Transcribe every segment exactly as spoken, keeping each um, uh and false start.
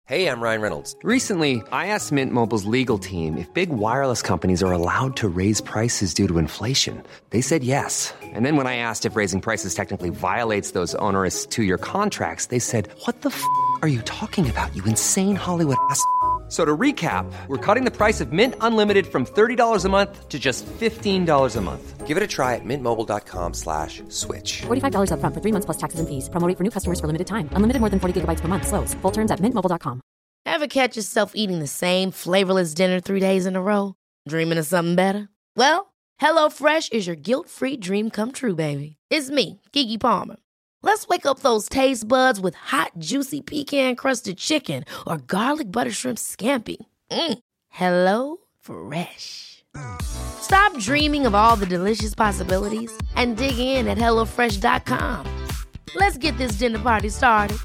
Hey, I'm Ryan Reynolds. Recently, I asked Mint Mobile's legal team if big wireless companies are allowed to raise prices due to inflation. They said yes. And then when I asked if raising prices technically violates those onerous two-year contracts, they said, "What the f*** are you talking about, you insane Hollywood ass f- So to recap, we're cutting the price of Mint Unlimited from thirty dollars a month to just fifteen dollars a month. Give it a try at mintmobile.com slash switch. forty-five dollars up front for three months plus taxes and fees. Promo rate for new customers for limited time. Unlimited more than forty gigabytes per month. Slows full terms at mint mobile dot com. Ever catch yourself eating the same flavorless dinner three days in a row? Dreaming of something better? Well, HelloFresh is your guilt-free dream come true, baby. It's me, Keke Palmer. Let's wake up those taste buds with hot, juicy pecan-crusted chicken or garlic butter shrimp scampi. Mm. Hello Fresh. Stop dreaming of all the delicious possibilities and dig in at hello fresh dot com. Let's get this dinner party started.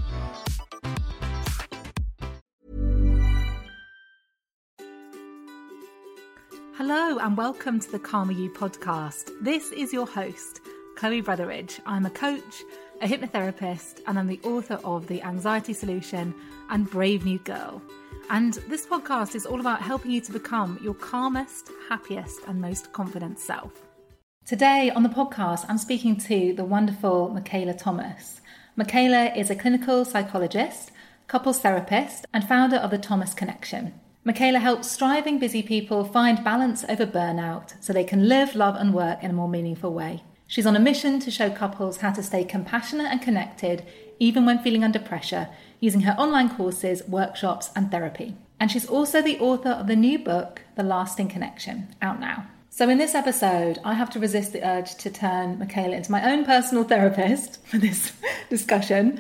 Hello and welcome to the Calmer You podcast. This is your host, Chloe Brotheridge. I'm a coach, a hypnotherapist, and I'm the author of The Anxiety Solution and Brave New Girl. And this podcast is all about helping you to become your calmest, happiest, and most confident self. Today on the podcast, I'm speaking to the wonderful Michaela Thomas. Michaela is a clinical psychologist, couples therapist, and founder of the Thomas Connection. Michaela helps striving busy people find balance over burnout so they can live, love and work in a more meaningful way. She's on a mission to show couples how to stay compassionate and connected even when feeling under pressure, using her online courses, workshops and therapy. And she's also the author of the new book, The Lasting Connection, out now. So in this episode, I have to resist the urge to turn Michaela into my own personal therapist for this discussion.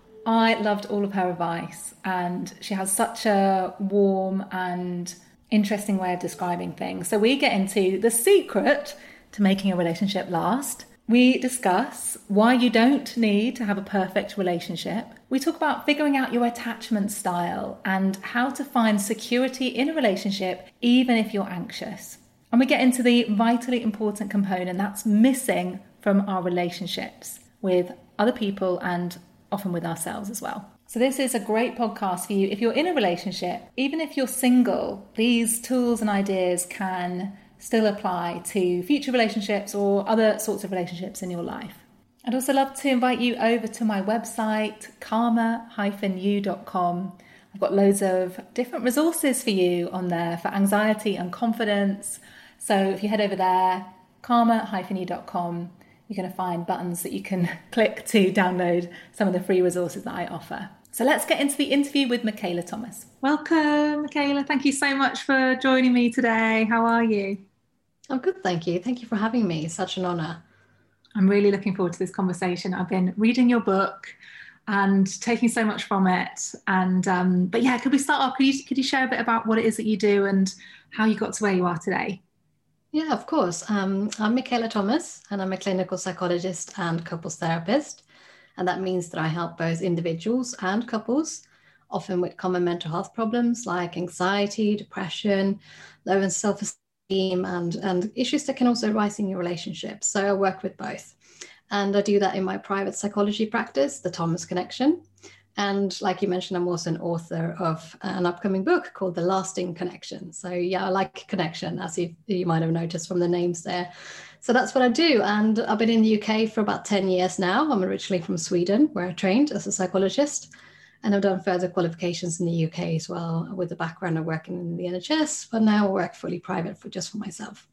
I loved all of her advice, and she has such a warm and interesting way of describing things. So we get into the secret to making a relationship last. We discuss why you don't need to have a perfect relationship. We talk about figuring out your attachment style and how to find security in a relationship even if you're anxious. And we get into the vitally important component that's missing from our relationships with other people and often with ourselves as well. So this is a great podcast for you if you're in a relationship. Even if you're single, these tools and ideas can still apply to future relationships or other sorts of relationships in your life. I'd also love to invite you over to my website, calmer dash you dot com. I've got loads of different resources for you on there for anxiety and confidence. So if you head over there, calmer dash you dot com, you're going to find buttons that you can click to download some of the free resources that I offer. So let's get into the interview with Michaela Thomas. Welcome, Michaela. Thank you so much for joining me today. How are you? I'm good, thank you. Thank you for having me. It's such an honour. I'm really looking forward to this conversation. I've been reading your book and taking so much from it. And um, but yeah, could we start off? Could you could you share a bit about what it is that you do and how you got to where you are today? Yeah, of course. Um, I'm Michaela Thomas, and I'm a clinical psychologist and couples therapist. And that means that I help both individuals and couples, often with common mental health problems like anxiety, depression, low in self-esteem, and, and issues that can also arise in your relationships. So I work with both. And I do that in my private psychology practice, the Thomas Connection. And like you mentioned, I'm also an author of an upcoming book called The Lasting Connection. So yeah, I like connection, as you, you might have noticed from the names there. So that's what I do. And I've been in the U K for about ten years now. I'm originally from Sweden, where I trained as a psychologist. And I've done further qualifications in the U K as well, with a background of working in the N H S, but now I work fully private for just for myself.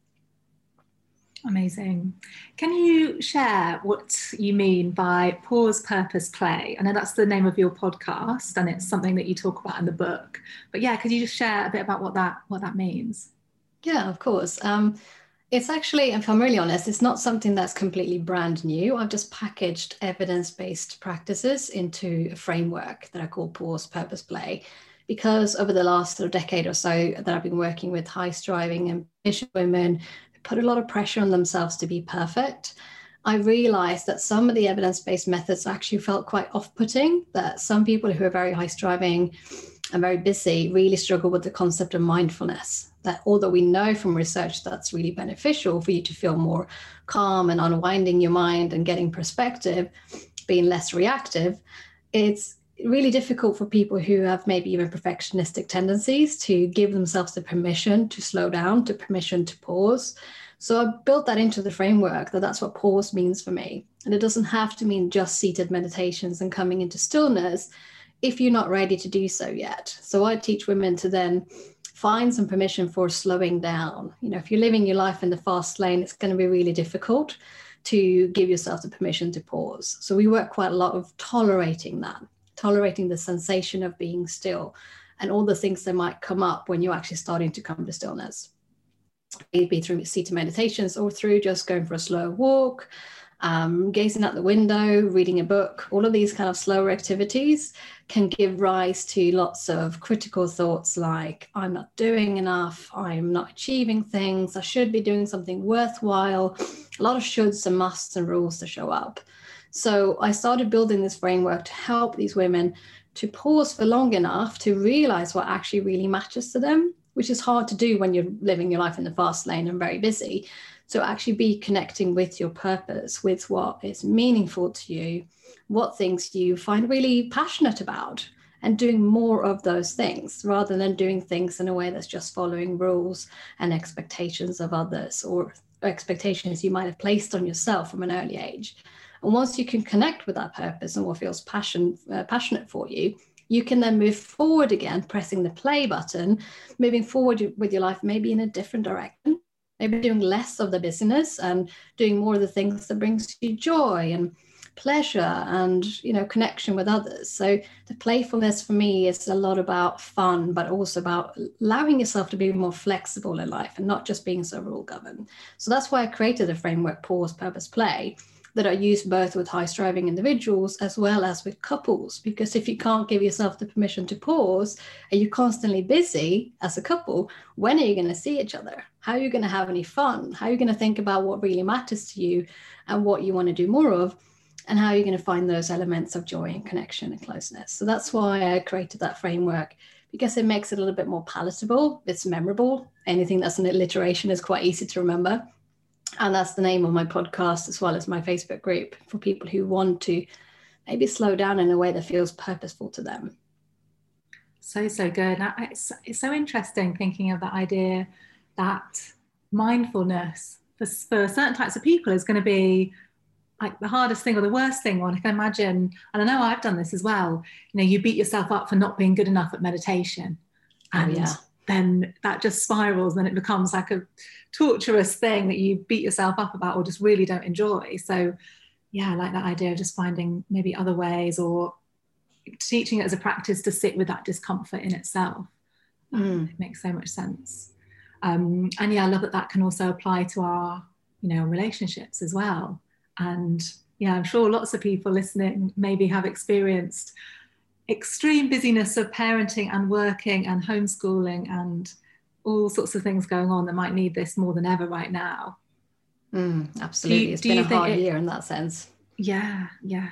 Amazing. Can you share what you mean by pause, purpose, play? I know that's the name of your podcast and it's something that you talk about in the book. But yeah, could you just share a bit about what that what that means? Yeah, of course. Um, it's actually, if I'm really honest, it's not something that's completely brand new. I've just packaged evidence-based practices into a framework that I call pause, purpose, play. Because over the last sort of decade or so that I've been working with high-striving, ambitious women, put a lot of pressure on themselves to be perfect, I realized that some of the evidence-based methods actually felt quite off-putting, that some people who are very high-striving and very busy really struggle with the concept of mindfulness, that although we know from research that's really beneficial for you to feel more calm and unwinding your mind and getting perspective, being less reactive, it's really difficult for people who have maybe even perfectionistic tendencies to give themselves the permission to slow down, to permission to pause. So I built that into the framework, that that's what pause means for me. And it doesn't have to mean just seated meditations and coming into stillness if you're not ready to do so yet. So I teach women to then find some permission for slowing down. You know, if you're living your life in the fast lane, it's going to be really difficult to give yourself the permission to pause. So we work quite a lot of tolerating that, tolerating the sensation of being still and all the things that might come up when you're actually starting to come to stillness. Maybe through seated meditations or through just going for a slow walk, um, gazing out the window, reading a book. All of these kind of slower activities can give rise to lots of critical thoughts like, I'm not doing enough, I'm not achieving things, I should be doing something worthwhile. A lot of shoulds and musts and rules to show up. So I started building this framework to help these women to pause for long enough to realize what actually really matters to them, which is hard to do when you're living your life in the fast lane and very busy. So actually be connecting with your purpose, with what is meaningful to you, what things you find really passionate about, and doing more of those things rather than doing things in a way that's just following rules and expectations of others or expectations you might have placed on yourself from an early age. And once you can connect with that purpose and what feels passion, uh, passionate for you, you can then move forward again, pressing the play button, moving forward with your life, maybe in a different direction, maybe doing less of the business and doing more of the things that brings you joy and pleasure and, you know, connection with others. So the playfulness for me is a lot about fun, but also about allowing yourself to be more flexible in life and not just being so rule governed. So that's why I created the framework Pause, Purpose, Play, that are used both with high striving individuals as well as with couples. Because if you can't give yourself the permission to pause and you're constantly busy as a couple, when are you going to see each other? How are you going to have any fun? How are you going to think about what really matters to you and what you want to do more of? And how are you going to find those elements of joy and connection and closeness? So that's why I created that framework, because it makes it a little bit more palatable. It's memorable. Anything that's an alliteration is quite easy to remember. And that's the name of my podcast, as well as my Facebook group, for people who want to maybe slow down in a way that feels purposeful to them. So, so good. Now, it's, it's so interesting thinking of that idea that mindfulness for, for certain types of people is going to be like the hardest thing or the worst thing. Or I can imagine, and I know I've done this as well, you know, you beat yourself up for not being good enough at meditation. And oh, yeah. then that just spirals and it becomes like a torturous thing that you beat yourself up about or just really don't enjoy. So yeah, I like that idea of just finding maybe other ways or teaching it as a practice to sit with that discomfort in itself. Mm. It makes so much sense. Um, and yeah, I love that that can also apply to our, you know, relationships as well. And yeah, I'm sure lots of people listening maybe have experienced extreme busyness of parenting and working and homeschooling and all sorts of things going on that might need this more than ever right now. Mm, absolutely. You, it's been a hard it, year in that sense. Yeah, yeah.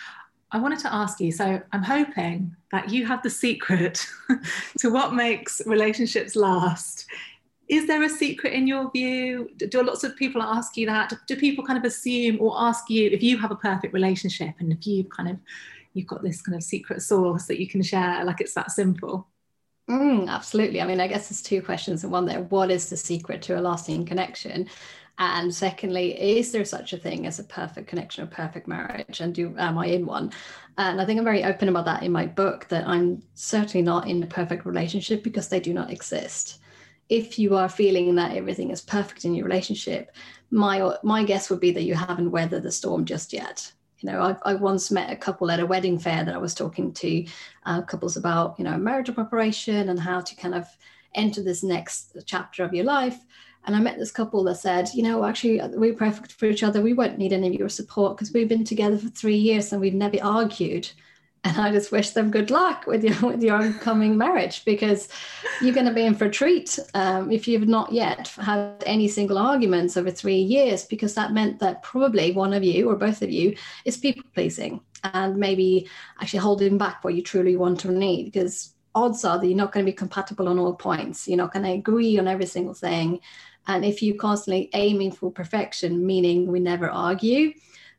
I wanted to ask you, so I'm hoping that you have the secret to what makes relationships last. Is there a secret in your view? Do lots of people ask you that? Do people kind of assume or ask you if you have a perfect relationship and if you kind of, you've got this kind of secret sauce that you can share, like it's that simple? Mm, absolutely. I mean, I guess there's two questions in one there. What is the secret to a lasting connection? And secondly, is there such a thing as a perfect connection or perfect marriage? And do am I in one? And I think I'm very open about that in my book, that I'm certainly not in a perfect relationship because they do not exist. If you are feeling that everything is perfect in your relationship, my my guess would be that you haven't weathered the storm just yet. You know, I, I once met a couple at a wedding fair that I was talking to uh, couples about, you know, marital preparation and how to kind of enter this next chapter of your life. And I met this couple that said, you know, actually, we're perfect for each other. We won't need any of your support because we've been together for three years and we've never argued. And I just wish them good luck with your with your oncoming marriage, because you're going to be in for a treat um, if you've not yet had any single arguments over three years, because that meant that probably one of you or both of you is people pleasing and maybe actually holding back what you truly want or need, because odds are that you're not going to be compatible on all points. You're not going to agree on every single thing. And if you're constantly aiming for perfection, meaning we never argue,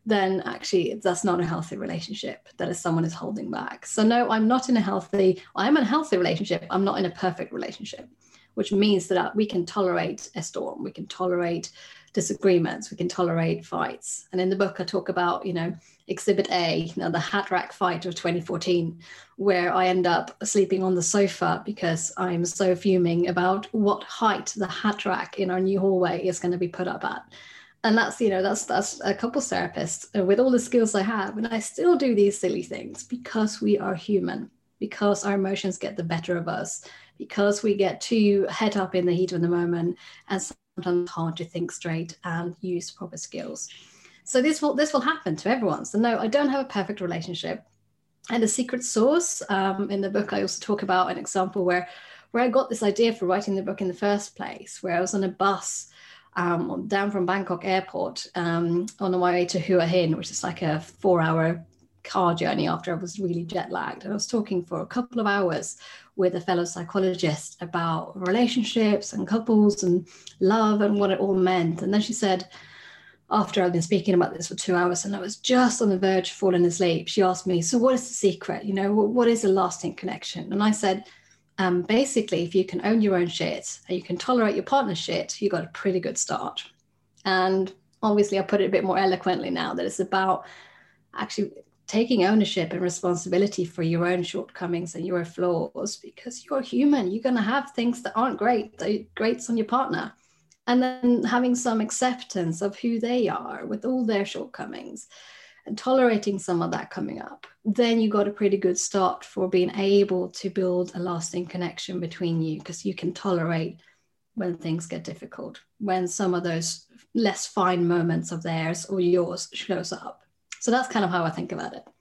then actually that's not a healthy relationship. That is someone is holding back. So no, I'm not in a healthy, I'm in a healthy relationship. I'm not in a perfect relationship, which means that we can tolerate a storm. We can tolerate disagreements. We can tolerate fights. And in the book, I talk about, you know, Exhibit A, you know, the hat rack fight of twenty fourteen, where I end up sleeping on the sofa because I'm so fuming about what height the hat rack in our new hallway is going to be put up at. And that's, you know, that's that's a couples therapist with all the skills I have. And I still do these silly things because we are human, because our emotions get the better of us, because we get too head up in the heat of the moment and sometimes hard to think straight and use proper skills. So this will this will happen to everyone. So no, I don't have a perfect relationship. And the secret sauce, um, in the book, I also talk about an example where, where I got this idea for writing the book in the first place, where I was on a bus um, down from Bangkok airport um, on my way to Hua Hin, which is like a four hour car journey after I was really jet lagged. And I was talking for a couple of hours with a fellow psychologist about relationships and couples and love and what it all meant. And then she said, after I've been speaking about this for two hours and I was just on the verge of falling asleep, she asked me, so what is the secret? You know, what is a lasting connection? And I said, um, basically, if you can own your own shit and you can tolerate your partner's shit, you got a pretty good start. And obviously I put it a bit more eloquently now that it's about actually taking ownership and responsibility for your own shortcomings and your flaws, because you're human. You're going to have things that aren't great, that grates on your partner. And then having some acceptance of who they are with all their shortcomings and tolerating some of that coming up, then you got a pretty good start for being able to build a lasting connection between you, because you can tolerate when things get difficult, when some of those less fine moments of theirs or yours shows up. So that's kind of how I think about it.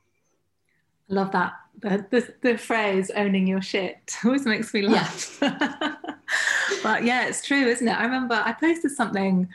I love that. The, the, the phrase owning your shit always makes me laugh. Yeah. But yeah, it's true, isn't it? I remember I posted something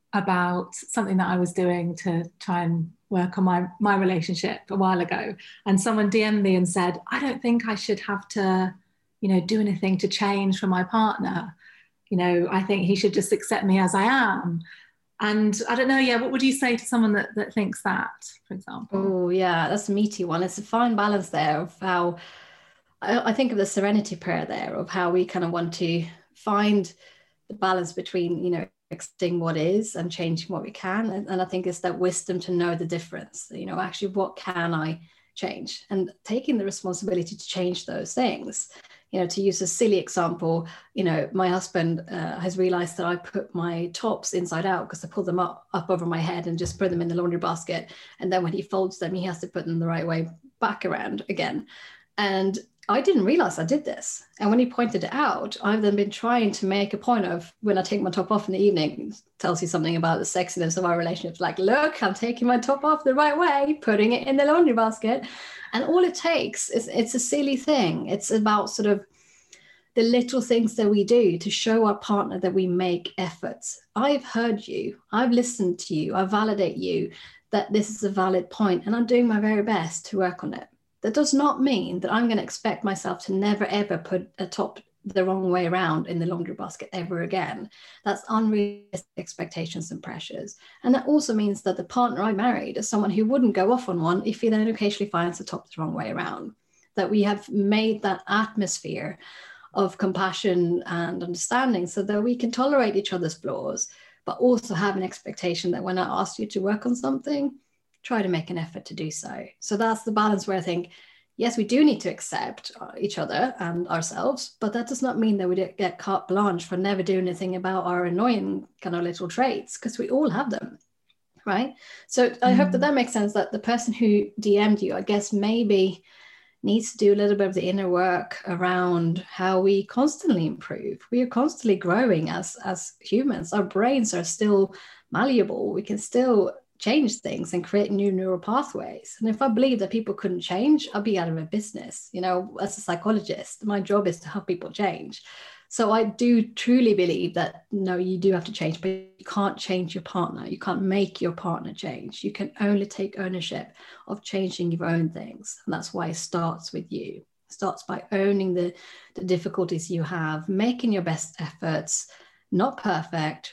about something that I was doing to try and work on my, my relationship a while ago. And someone D M'd me and said, I don't think I should have to, you know, do anything to change for my partner. You know, I think he should just accept me as I am. And I don't know, yeah, what would you say to someone that, that thinks that, for example? Oh, yeah, that's a meaty one. It's a fine balance there of how, I, I think of the serenity prayer there, of how we kind of want to find the balance between, you know, accepting what is and changing what we can. And, and I think it's that wisdom to know the difference, you know, actually, what can I change? And taking the responsibility to change those things. You know, to use a silly example, you know, my husband uh, has realized that I put my tops inside out because I pull them up, up over my head and just put them in the laundry basket. And then when he folds them, he has to put them the right way back around again. And I didn't realize I did this. And when he pointed it out, I've then been trying to make a point of, when I take my top off in the evening, it tells you something about the sexiness of our relationships. Like, look, I'm taking my top off the right way, putting it in the laundry basket. And all it takes is, it's a silly thing. It's about sort of the little things that we do to show our partner that we make efforts. I've heard you, I've listened to you, I validate you, that this is a valid point, and I'm doing my very best to work on it. That does not mean that I'm going to expect myself to never, ever put a top the wrong way around in the laundry basket ever again. That's unrealistic expectations and pressures. And that also means that the partner I married is someone who wouldn't go off on one if he then occasionally finds the top the wrong way around. That we have made that atmosphere of compassion and understanding so that we can tolerate each other's flaws, but also have an expectation that when I ask you to work on something, try to make an effort to do so. So that's the balance where I think, yes, we do need to accept each other and ourselves, but that does not mean that we get carte blanche for never doing anything about our annoying kind of little traits, because we all have them, right? So I mm. hope that that makes sense, that the person who D M'd you, I guess, maybe needs to do a little bit of the inner work around how we constantly improve. We are constantly growing as, as humans. Our brains are still malleable. We can still change things and create new neural pathways. And if I believe that people couldn't change, I'll be out of a business. You know, as a psychologist, my job is to help people change. So I do truly believe that, no, you do have to change, but you can't change your partner. You can't make your partner change. You can only take ownership of changing your own things. And that's why it starts with you. It starts by owning the, the difficulties you have, making your best efforts, not perfect,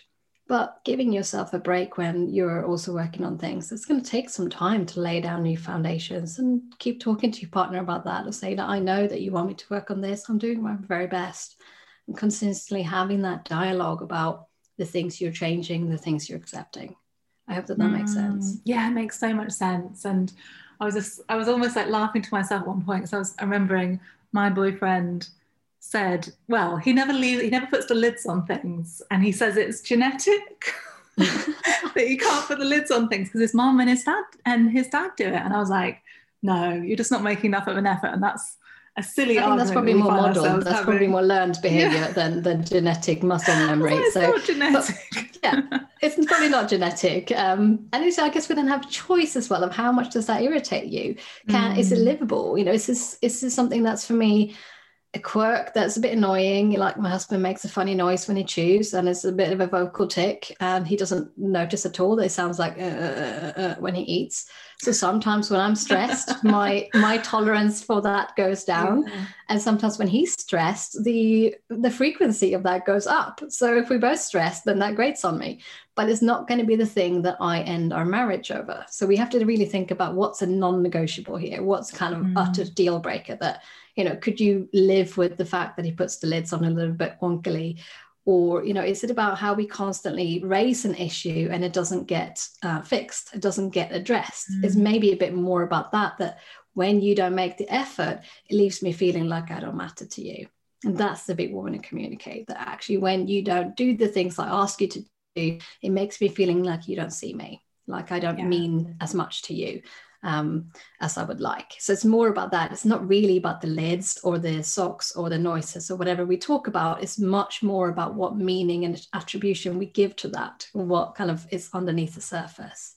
But giving yourself a break when you're also working on things, it's going to take some time to lay down new foundations, and keep talking to your partner about that, or say that I know that you want me to work on this. I'm doing my very best. And consistently having that dialogue about the things you're changing, the things you're accepting. I hope that that mm, makes sense. Yeah, it makes so much sense. And I was just, I was almost like laughing to myself at one point, because I was remembering my boyfriend said, well, he never leaves, he never puts the lids on things, and he says it's genetic that he can't put the lids on things because his mom and his dad and his dad do it. And I was like, no, you're just not making enough of an effort. And that's a silly I think argument. That's probably more model. That's having. probably more learned behavior yeah. than, than genetic muscle memory. Well, it's so not genetic. But, yeah, it's probably not genetic. Um, and it's, I guess we then have choice as well of how much does that irritate you? Can mm. Is it livable? You know, is this, is this something that's for me a quirk that's a bit annoying? Like my husband makes a funny noise when he chews, and it's a bit of a vocal tick, and he doesn't notice at all that it sounds like uh, uh, uh, when he eats. So sometimes when I'm stressed, my my tolerance for that goes down, yeah. and sometimes when he's stressed, the the frequency of that goes up. So if we're both stressed, then that grates on me, but it's not going to be the thing that I end our marriage over. So we have to really think about what's a non-negotiable here, what's kind of mm. utter deal breaker that, you know, could you live with the fact that he puts the lids on a little bit wonkily? Or, you know, is it about how we constantly raise an issue and it doesn't get uh, fixed, it doesn't get addressed? Mm. It's maybe a bit more about that, that when you don't make the effort, it leaves me feeling like I don't matter to you. And that's the bit we want to communicate, that actually when you don't do the things I ask you to do, it makes me feeling like you don't see me, like I don't yeah. mean as much to you um as I would like. So it's more about that. It's not really about the lids or the socks or the noises or whatever we talk about. It's much more about what meaning and attribution we give to that, what kind of is underneath the surface.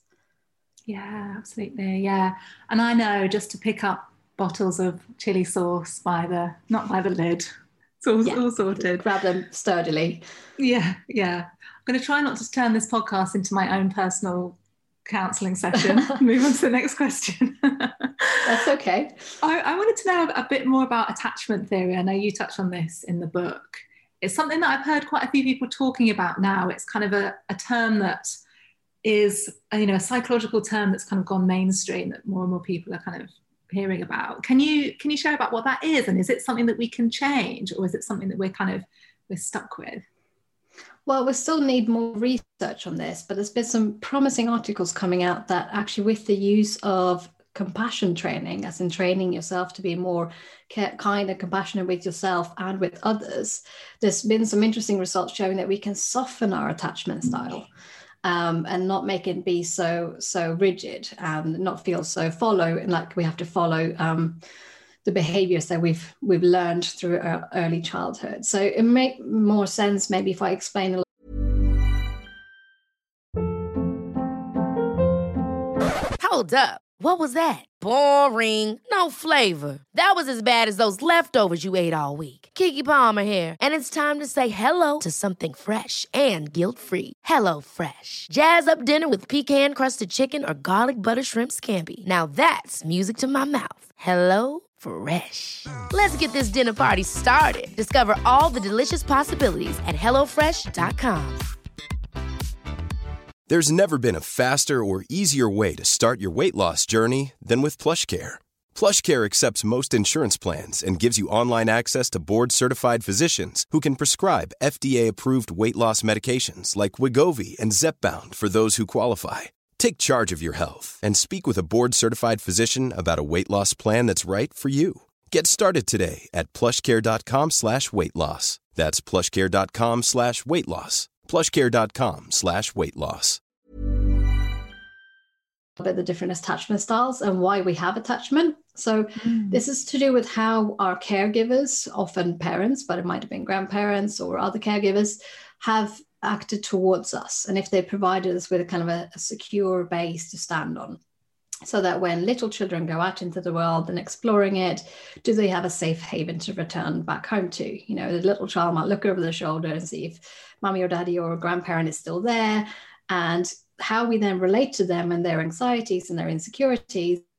Yeah, absolutely. Yeah. And I know just to pick up bottles of chili sauce by the, not by the lid, it's all, yeah. all sorted. Grab them sturdily. Yeah, yeah. I'm going to try not to turn this podcast into my own personal counselling session. Move on to the next question. That's okay. I, I wanted to know a bit more about attachment theory. I know you touch on this in the book. It's something that I've heard quite a few people talking about now. It's kind of a, a term that is, you know, a psychological term that's kind of gone mainstream, that more and more people are kind of hearing about. Can you can you share about what that is, and is it something that we can change, or is it something that we're kind of we're stuck with? Well, we still need more research on this, but there's been some promising articles coming out that actually with the use of compassion training, as in training yourself to be more kind and compassionate with yourself and with others, there's been some interesting results showing that we can soften our attachment style um, and not make it be so, so rigid and not feel so follow, and like we have to follow um, the behaviors that we've we've learned through our early childhood. So it makes more sense maybe if I explain a little. Hold up. What was that? Boring. No flavor. That was as bad as those leftovers you ate all week. Keke Palmer here. And it's time to say hello to something fresh and guilt-free. Hello Fresh. Jazz up dinner with pecan-crusted chicken or garlic butter shrimp scampi. Now that's music to my mouth. Hello Fresh. Let's get this dinner party started. Discover all the delicious possibilities at hello fresh dot com. There's never been a faster or easier way to start your weight loss journey than with PlushCare. PlushCare accepts most insurance plans and gives you online access to board-certified physicians who can prescribe F D A-approved weight loss medications like Wegovy and Zepbound for those who qualify. Take charge of your health and speak with a board-certified physician about a weight loss plan that's right for you. Get started today at plushcare.com slash weight loss. That's plushcare.com slash weight loss. plushcare.com slash weight loss. About the different attachment styles and why we have attachment. So mm. this is to do with how our caregivers, often parents, but it might have been grandparents or other caregivers, have acted towards us, and if they provided us with a kind of a, a secure base to stand on, so that when little children go out into the world and exploring it, do they have a safe haven to return back home to? You know, the little child might look over their shoulder and see if mommy or daddy or a grandparent is still there, and how we then relate to them and their anxieties and their insecurities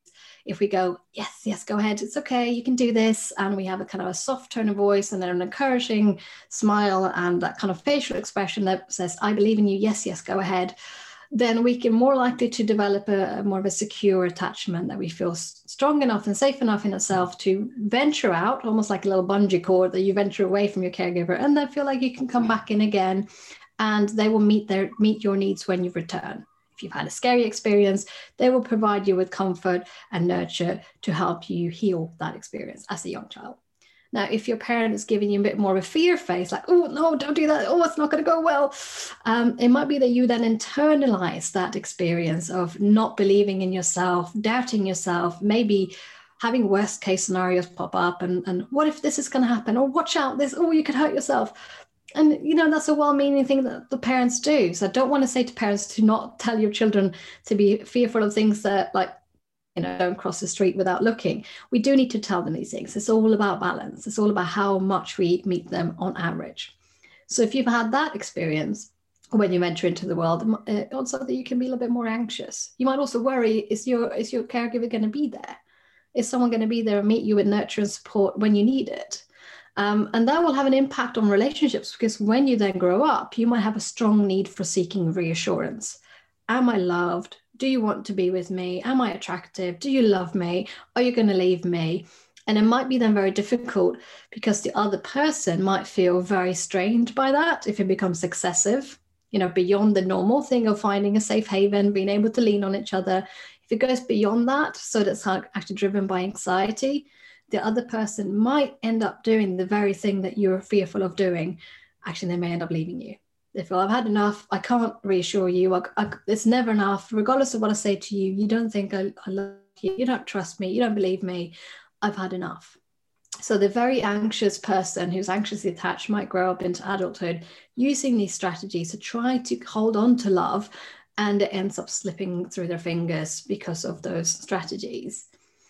If we go, yes, yes, go ahead, it's okay, you can do this, and we have a kind of a soft tone of voice and then an encouraging smile and that kind of facial expression that says, I believe in you, yes, yes, go ahead, then we can more likely to develop a, a more of a secure attachment that we feel strong enough and safe enough in itself to venture out, almost like a little bungee cord that you venture away from your caregiver and then feel like you can come back in again, and they will meet their meet your needs when you return. If you've had a scary experience, they will provide you with comfort and nurture to help you heal that experience as a young child. Now, if your parent is giving you a bit more of a fear face, like, oh, no, don't do that. Oh, it's not going to go well. Um, it might be that you then internalize that experience of not believing in yourself, doubting yourself, maybe having worst case scenarios pop up. And, and what if this is going to happen? Or watch out, this, oh, you could hurt yourself. And, you know, that's a well-meaning thing that the parents do. So I don't want to say to parents to not tell your children to be fearful of things that, like, you know, don't cross the street without looking. We do need to tell them these things. It's all about balance. It's all about how much we meet them on average. So if you've had that experience when you enter into the world, also that you can be a little bit more anxious. You might also worry, is your, is your caregiver going to be there? Is someone going to be there and meet you with nurture and support when you need it? Um, and that will have an impact on relationships, because when you then grow up, you might have a strong need for seeking reassurance. Am I loved? Do you want to be with me? Am I attractive? Do you love me? Are you going to leave me? And it might be then very difficult because the other person might feel very strained by that if it becomes excessive, you know, beyond the normal thing of finding a safe haven, being able to lean on each other. If it goes beyond that, so that's actually driven by anxiety, the other person might end up doing the very thing that you're fearful of doing. Actually, they may end up leaving you. They feel, I've had enough. I can't reassure you. I, I, it's never enough. Regardless of what I say to you, you don't think I, I love you. You don't trust me. You don't believe me. I've had enough. So the very anxious person who's anxiously attached might grow up into adulthood using these strategies to try to hold on to love, and it ends up slipping through their fingers because of those strategies.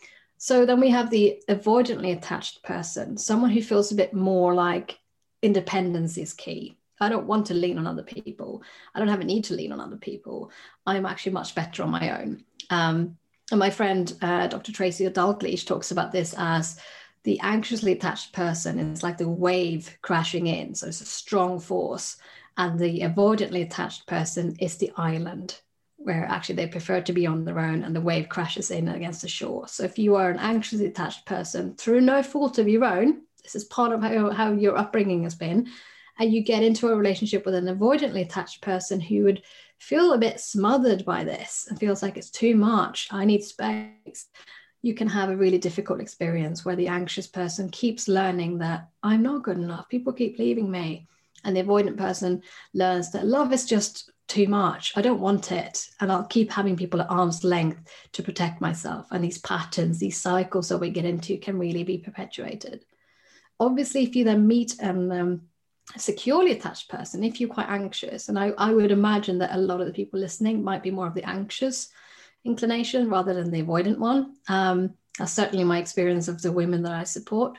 So then we have the avoidantly attached person, someone who feels a bit more like independence is key. I don't want to lean on other people. I don't have a need to lean on other people. I'm actually much better on my own. Um, and my friend, uh, Doctor Tracy Dalglish, talks about this as the anxiously attached person is like the wave crashing in. So it's a strong force. And the avoidantly attached person is the island, where actually they prefer to be on their own and the wave crashes in against the shore. So if you are an anxiously attached person through no fault of your own, this is part of how, how your upbringing has been, and you get into a relationship with an avoidantly attached person who would feel a bit smothered by this and feels like it's too much, I need space, you can have a really difficult experience where the anxious person keeps learning that I'm not good enough, people keep leaving me. And the avoidant person learns that love is just too much. I don't want it. And I'll keep having people at arm's length to protect myself. And these patterns, these cycles that we get into can really be perpetuated. Obviously, if you then meet um, um, a securely attached person, if you're quite anxious, and I, I would imagine that a lot of the people listening might be more of the anxious inclination rather than the avoidant one. Um, that's certainly my experience of the women that I support.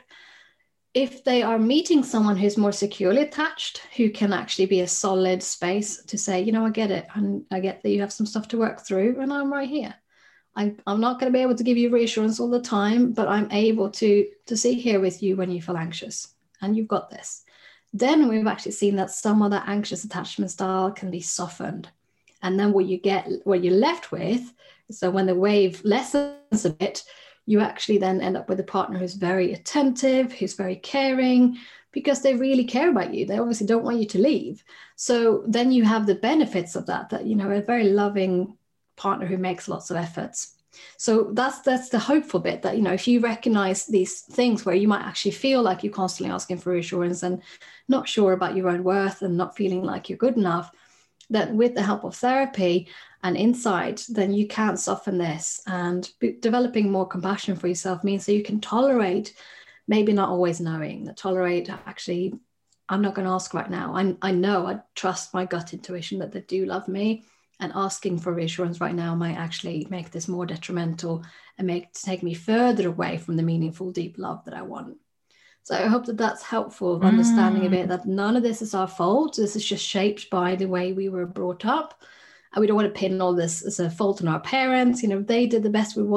If they are meeting someone who's more securely attached, who can actually be a solid space to say, you know, I get it. And I get that you have some stuff to work through and I'm right here. I, I'm not going to be able to give you reassurance all the time, but I'm able to, to sit here with you when you feel anxious and you've got this. Then we've actually seen that some of that anxious attachment style can be softened. And then what you get, what you're left with, so when the wave lessens a bit, you actually then end up with a partner who's very attentive, who's very caring, because they really care about you. They obviously don't want you to leave. So then you have the benefits of that, that, you know, a very loving partner who makes lots of efforts. So that's that's the hopeful bit, that, you know, if you recognize these things where you might actually feel like you're constantly asking for reassurance and not sure about your own worth and not feeling like you're good enough, that with the help of therapy and insight, then you can soften this. And developing more compassion for yourself means that you can tolerate, maybe not always knowing, that tolerate actually, I'm not going to ask right now. I, I know, I trust my gut intuition that they do love me, and asking for reassurance right now might actually make this more detrimental and make take me further away from the meaningful, deep love that I want. So I hope that that's helpful of understanding mm. a bit that none of this is our fault. This is just shaped by the way we were brought up. And we don't want to pin all this as a fault on our parents. You know, they did the best with what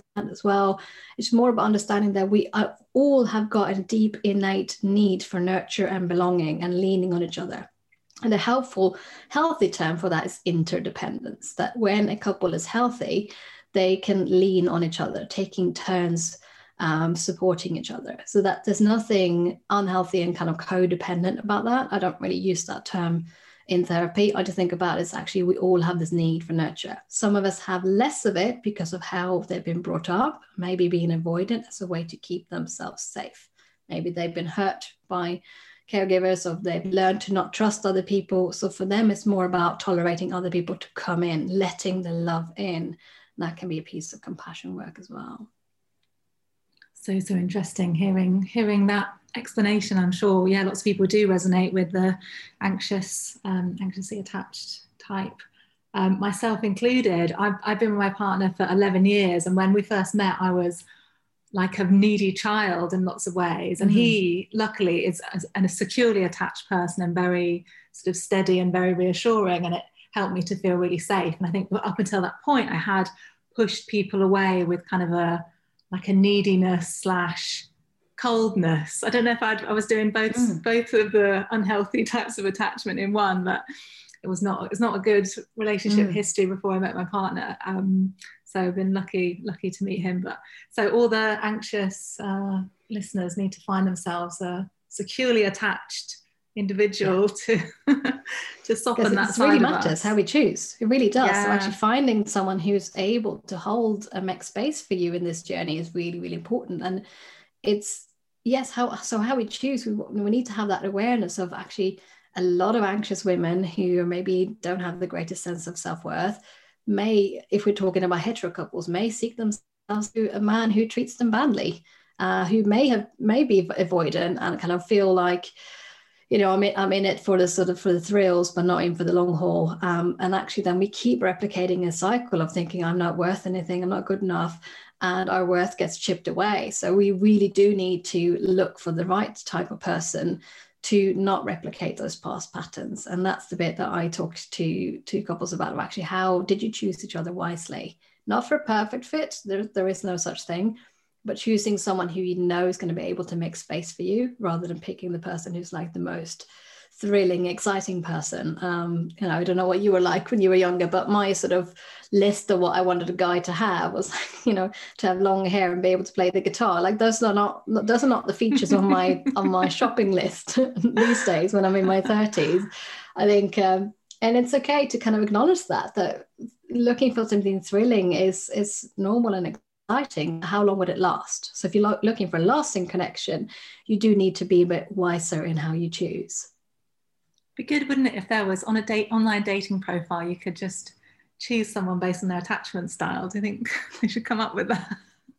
as well. It's more about understanding that we are, all have got a deep innate need for nurture and belonging and leaning on each other. And a helpful, healthy term for that is interdependence, that when a couple is healthy, they can lean on each other, taking turns um, supporting each other. So that there's nothing unhealthy and kind of codependent about that. I don't really use that term in therapy. I just think about it as actually we all have this need for nurture. Some of us have less of it because of how they've been brought up, maybe being avoidant as a way to keep themselves safe. Maybe they've been hurt by caregivers, or they've learned to not trust other people. So for them, it's more about tolerating other people to come in, letting the love in. And that can be a piece of compassion work as well. So, so interesting hearing hearing that explanation. I'm sure, yeah, lots of people do resonate with the anxious, um, anxiously attached type, um, myself included. I've, I've been with my partner for eleven years, and when we first met, I was like a needy child in lots of ways, and mm-hmm. he luckily is a, a securely attached person and very sort of steady and very reassuring, and it helped me to feel really safe. And I think up until that point, I had pushed people away with kind of a like a neediness slash coldness. I don't know if I'd, I was doing both mm. both of the unhealthy types of attachment in one, but it was not it was not a good relationship mm. history before I met my partner. Um, so I've been lucky lucky to meet him. But so all the anxious uh, listeners need to find themselves a securely attached individual yeah. to to soften that it side really of matters us. How we choose. It really does. Yeah. So actually finding someone who's able to hold and make space for you in this journey is really, really important. And it's yes, how so how we choose, we, we need to have that awareness of actually a lot of anxious women who maybe don't have the greatest sense of self-worth may, if we're talking about hetero couples, may seek themselves to a man who treats them badly, uh, who may have may be avoidant and kind of feel like, you know, I'm in, I'm in it for the sort of for the thrills, but not in for the long haul. Um, and actually then we keep replicating a cycle of thinking I'm not worth anything, I'm not good enough, and our worth gets chipped away. So we really do need to look for the right type of person to not replicate those past patterns. And that's the bit that I talked to, to couples about, of actually how did you choose each other wisely? Not for a perfect fit, there, there is no such thing, but choosing someone who you know is going to be able to make space for you rather than picking the person who's like the most thrilling, exciting person. Um, you know, I don't know what you were like when you were younger, but my sort of list of what I wanted a guy to have was, you know, to have long hair and be able to play the guitar. Like those are not those are not the features on my on my shopping list these days when I'm in my thirties. I think, um, and it's okay to kind of acknowledge that that looking for something thrilling is is normal and exciting. How long would it last? So if you're lo- looking for a lasting connection, you do need to be a bit wiser in how you choose. Be good, wouldn't it, if there was on a date online dating profile, you could just choose someone based on their attachment style? Do you think they should come up with that?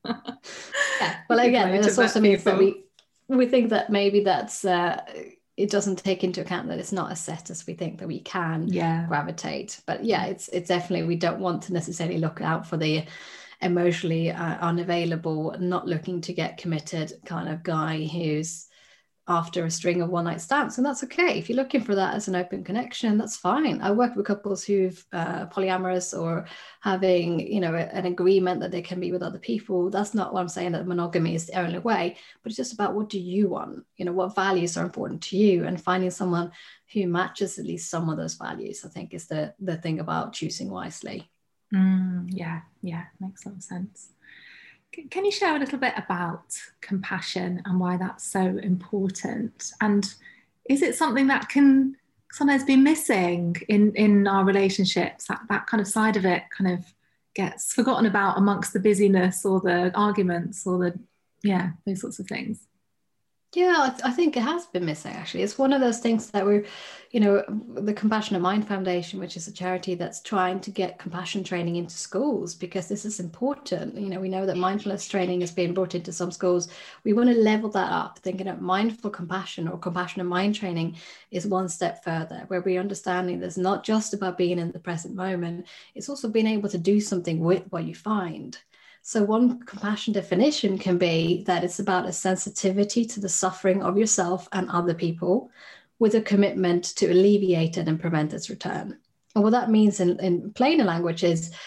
Yeah. Well, again, there's also means that we we think that maybe that's uh, it doesn't take into account that it's not as set as we think, that we can yeah. gravitate. But yeah, it's it's definitely, we don't want to necessarily look out for the emotionally uh, unavailable, not looking to get committed kind of guy who's after a string of one night stands. And that's okay. If you're looking for that as an open connection, that's fine. I work with couples who've uh, polyamorous or having, you know, an agreement that they can be with other people. That's not what I'm saying, that monogamy is the only way, but it's just about what do you want? You know, what values are important to you, and finding someone who matches at least some of those values, I think, is the, the thing about choosing wisely. Mm, yeah, yeah, makes a lot of sense. Can you share a little bit about compassion and why that's so important? And is it something that can sometimes be missing in, in our relationships? That, that kind of side of it kind of gets forgotten about amongst the busyness or the arguments or the, yeah, those sorts of things. Yeah, I, th- I think it has been missing, actually. It's one of those things that we're, you know, the Compassionate Mind Foundation, which is a charity that's trying to get compassion training into schools, because this is important. You know, we know that mindfulness training is being brought into some schools. We want to level that up, thinking of mindful compassion or compassionate mind training is one step further, where we're understanding there's not just about being in the present moment, it's also being able to do something with what you find. So one compassion definition can be that it's about a sensitivity to the suffering of yourself and other people, with a commitment to alleviate it and prevent its return. And what that means in, in plainer language is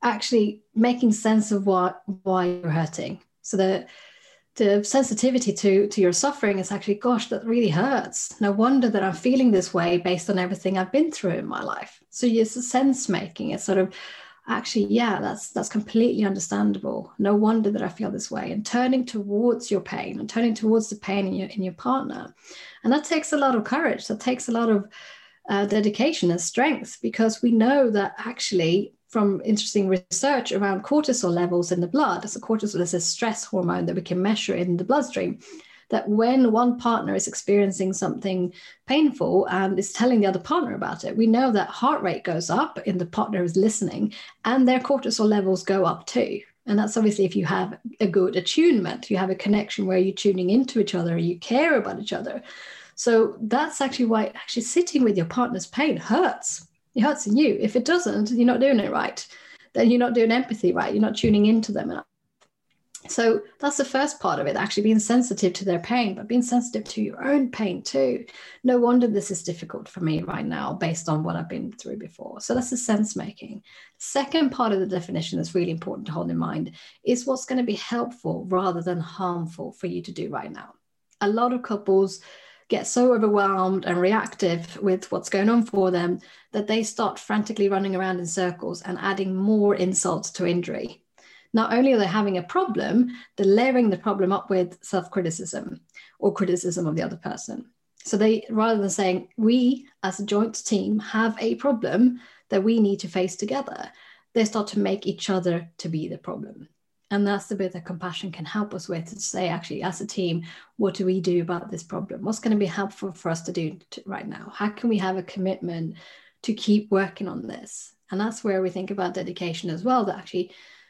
actually making sense of what why you're hurting. So the the sensitivity to to your suffering is actually, gosh, that really hurts. No wonder that I'm feeling this way based on everything I've been through in my life. So it's a sense making. It's sort of actually, yeah, that's that's completely understandable. No wonder that I feel this way, and turning towards your pain and turning towards the pain in your in your partner. And that takes a lot of courage. That takes a lot of uh, dedication and strength, because we know that actually, from interesting research around cortisol levels in the blood, so cortisol is a stress hormone that we can measure in the bloodstream, that when one partner is experiencing something painful and is telling the other partner about it, we know that heart rate goes up and the partner is listening, and their cortisol levels go up too. And that's obviously if you have a good attunement, you have a connection where you're tuning into each other, you care about each other. So that's actually why actually sitting with your partner's pain hurts. It hurts in you. If it doesn't, you're not doing it right. Then you're not doing empathy right. You're not tuning into them enough. So that's the first part of it, actually being sensitive to their pain, but being sensitive to your own pain too. No wonder this is difficult for me right now based on what I've been through before. So that's the sense making. Second part of the definition that's really important to hold in mind is what's going to be helpful rather than harmful for you to do right now. A lot of couples get so overwhelmed and reactive with what's going on for them that they start frantically running around in circles and adding more insult to injury. Not only are they having a problem, they're layering the problem up with self-criticism or criticism of the other person. So they, rather than saying, we as a joint team have a problem that we need to face together, they start to make each other to be the problem. And that's the bit that compassion can help us with, to say, actually, as a team, what do we do about this problem? What's going to be helpful for us to do to, right now? How can we have a commitment to keep working on this? And that's where we think about dedication as well, that actually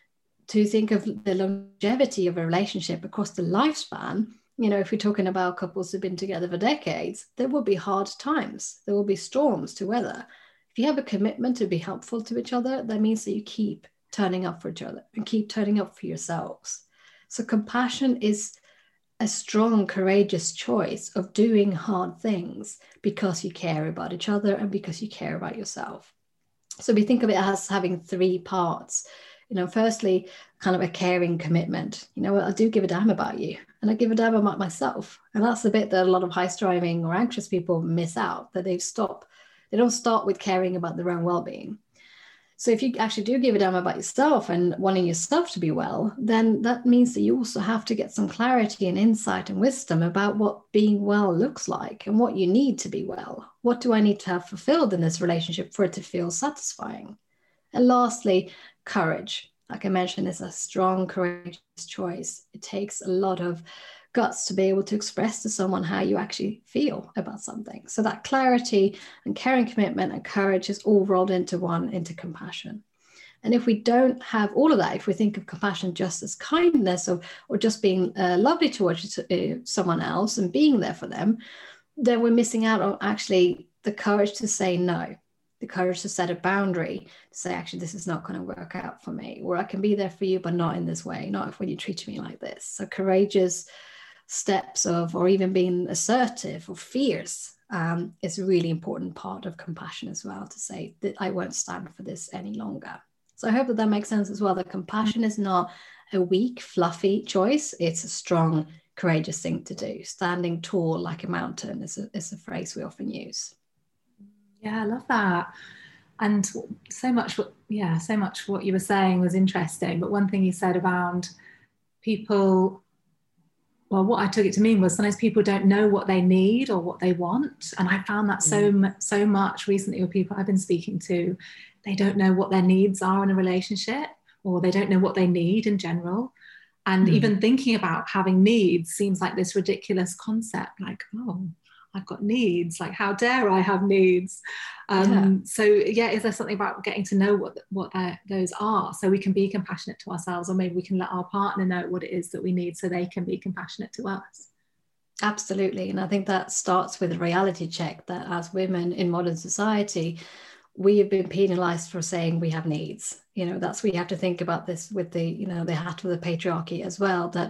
to think of the longevity of a relationship across the lifespan. You know, if we're talking about couples who've been together for decades, there will be hard times. There will be storms to weather. If you have a commitment to be helpful to each other, that means that you keep turning up for each other and keep turning up for yourselves. So compassion is a strong, courageous choice of doing hard things because you care about each other and because you care about yourself. So we think of it as having three parts. You know, firstly, kind of a caring commitment. You know, I do give a damn about you, and I give a damn about myself. And that's the bit that a lot of high striving or anxious people miss out, that they stop. They don't start with caring about their own well-being. So if you actually do give a damn about yourself and wanting yourself to be well, then that means that you also have to get some clarity and insight and wisdom about what being well looks like and what you need to be well. What do I need to have fulfilled in this relationship for it to feel satisfying? And lastly, courage. Like I mentioned, is a strong, courageous choice. It takes a lot of guts to be able to express to someone how you actually feel about something. So that clarity and caring commitment and courage is all rolled into one, into compassion. And if we don't have all of that, if we think of compassion just as kindness or, or just being uh, lovely towards uh, someone else and being there for them, then we're missing out on actually the courage to say no, the courage to set a boundary, to say, actually, this is not going to work out for me, or I can be there for you, but not in this way, not when you treat me like this. So courageous steps of, or even being assertive or fierce um, is a really important part of compassion as well, to say that I won't stand for this any longer. So I hope that that makes sense as well, that compassion is not a weak, fluffy choice. It's a strong, courageous thing to do. Standing tall like a mountain is a, is a phrase we often use. Yeah, I love that. And so much, what, yeah, so much what you were saying was interesting. But one thing you said around people, well, what I took it to mean was sometimes people don't know what they need or what they want. And I found that so, so much recently with people I've been speaking to. They don't know what their needs are in a relationship, or they don't know what they need in general. And mm. even thinking about having needs seems like this ridiculous concept, like, oh, I've got needs, like how dare I have needs? Um, yeah. So yeah, is there something about getting to know what what those are, so we can be compassionate to ourselves, or maybe we can let our partner know what it is that we need so they can be compassionate to us? Absolutely. And I think that starts with a reality check, that as women in modern society, we have been penalized for saying we have needs. You know, that's where you have to think about this with the, you know, the hat of the patriarchy as well, that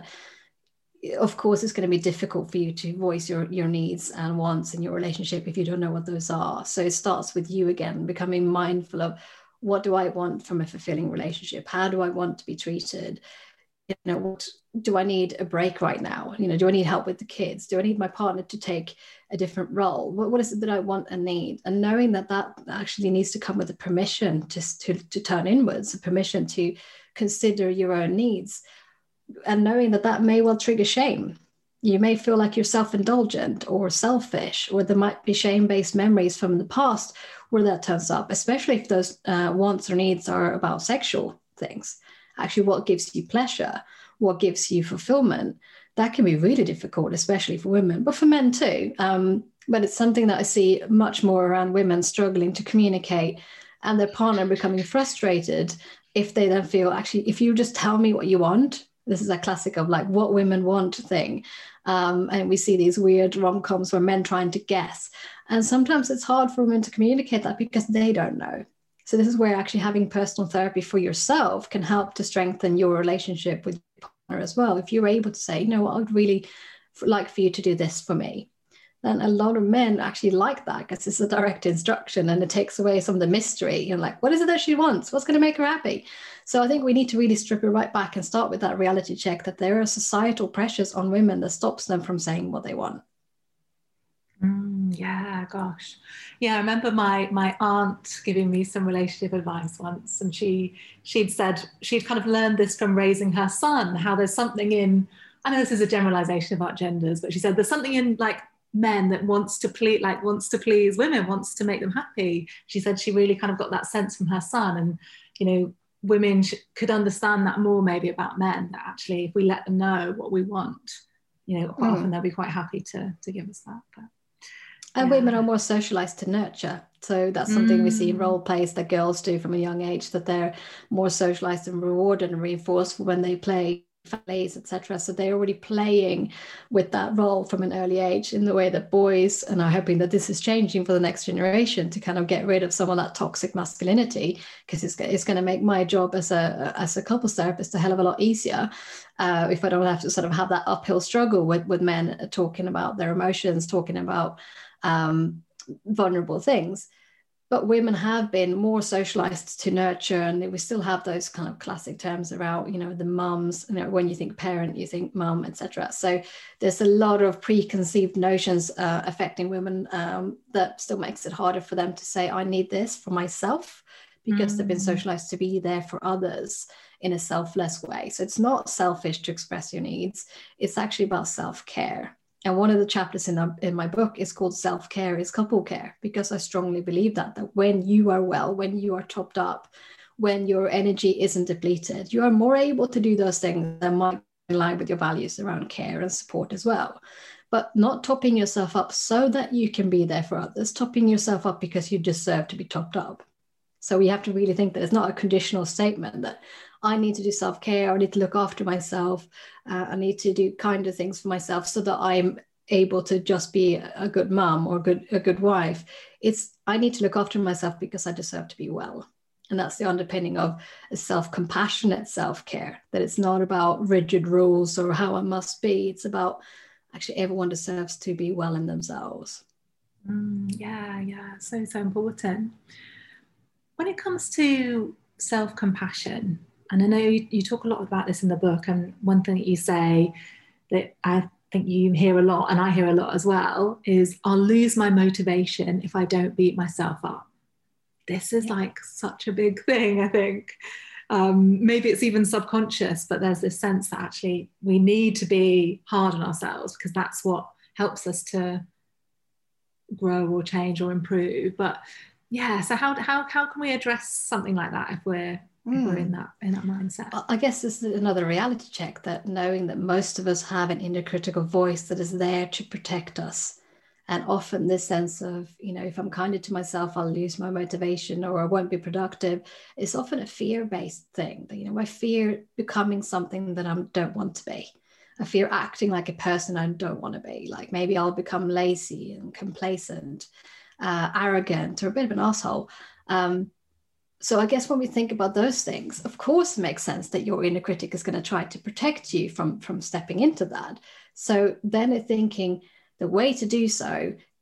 of course, it's going to be difficult for you to voice your, your needs and wants in your relationship if you don't know what those are. So it starts with you again, becoming mindful of what do I want from a fulfilling relationship? How do I want to be treated? You know, what do I need a break right now? You know, do I need help with the kids? Do I need my partner to take a different role? What, what is it that I want and need? And knowing that that actually needs to come with a permission to, to, to turn inwards, a permission to consider your own needs, and knowing that that may well trigger shame. You may feel like you're self-indulgent or selfish, or there might be shame-based memories from the past where that turns up, especially if those uh, wants or needs are about sexual things. Actually, what gives you pleasure, what gives you fulfillment, that can be really difficult, especially for women, but for men too. Um, but it's something that I see much more around women struggling to communicate and their partner becoming frustrated if they then feel, actually, if you just tell me what you want, this is a classic of like what women want thing. Um, and we see these weird rom-coms where men trying to guess. And sometimes it's hard for women to communicate that because they don't know. So this is where actually having personal therapy for yourself can help to strengthen your relationship with your partner as well. If you're able to say, you know what, I would really like for you to do this for me, then a lot of men actually like that because it's a direct instruction and it takes away some of the mystery. You're like, what is it that she wants? What's going to make her happy? So I think we need to really strip it right back and start with that reality check that there are societal pressures on women that stops them from saying what they want. Mm, yeah, gosh. Yeah, I remember my my aunt giving me some relationship advice once, and she she'd said she'd kind of learned this from raising her son, how there's something in, I know this is a generalization about genders, but she said there's something in like men that wants to please, like wants to please women, wants to make them happy. She said she really kind of got that sense from her son, and you know, women sh- could understand that more maybe about men, that actually if we let them know what we want, you know, quite mm. often they'll be quite happy to to give us that. But and yeah. women are more socialized to nurture. So that's something mm. we see in role plays that girls do from a young age, that they're more socialized and rewarded and reinforced when they play plays, et cetera. So they're already playing with that role from an early age in the way that boys, and I'm hoping that this is changing for the next generation to kind of get rid of some of that toxic masculinity, because it's, it's going to make my job as a as a couples therapist a hell of a lot easier uh, if I don't have to sort of have that uphill struggle with, with men talking about their emotions, talking about um, vulnerable things. But women have been more socialized to nurture, and we still have those kind of classic terms around, you know, the mums, you know, when you think parent, you think mum, et cetera. So there's a lot of preconceived notions uh, affecting women um, that still makes it harder for them to say, I need this for myself, because mm. they've been socialized to be there for others in a selfless way. So it's not selfish to express your needs. It's actually about self-care. And one of the chapters in, the, in my book is called Self-Care is Couple Care, because I strongly believe that, that when you are well, when you are topped up, when your energy isn't depleted, you are more able to do those things that might align with your values around care and support as well. But not topping yourself up so that you can be there for others, topping yourself up because you deserve to be topped up. So we have to really think that it's not a conditional statement that I need to do self-care, I need to look after myself, uh, I need to do kinder things for myself so that I'm able to just be a good mom or good, a good wife. It's, I need to look after myself because I deserve to be well. And that's the underpinning of a self-compassionate self-care, that it's not about rigid rules or how I must be. It's about actually everyone deserves to be well in themselves. Mm, yeah, yeah, so, so important. When it comes to self-compassion, and I know you, you talk a lot about this in the book, and one thing that you say that I think you hear a lot, and I hear a lot as well, is I'll lose my motivation if I don't beat myself up. This is like such a big thing, I think. Um, maybe it's even subconscious, but there's this sense that actually we need to be hard on ourselves because that's what helps us to grow or change or improve. But yeah, so how how how can we address something like that if we're if we're in that in that mindset? I guess this is another reality check, that knowing that most of us have an inner critical voice that is there to protect us. And often this sense of, you know, if I'm kinder to myself, I'll lose my motivation or I won't be productive. It's often a fear-based thing. You know, I fear becoming something that I don't want to be. I fear acting like a person I don't want to be. Like maybe I'll become lazy and complacent, uh, arrogant, or a bit of an asshole. Um, So I guess when we think about those things, of course, it makes sense that your inner critic is going to try to protect you from, from stepping into that. So then it's thinking the way to do so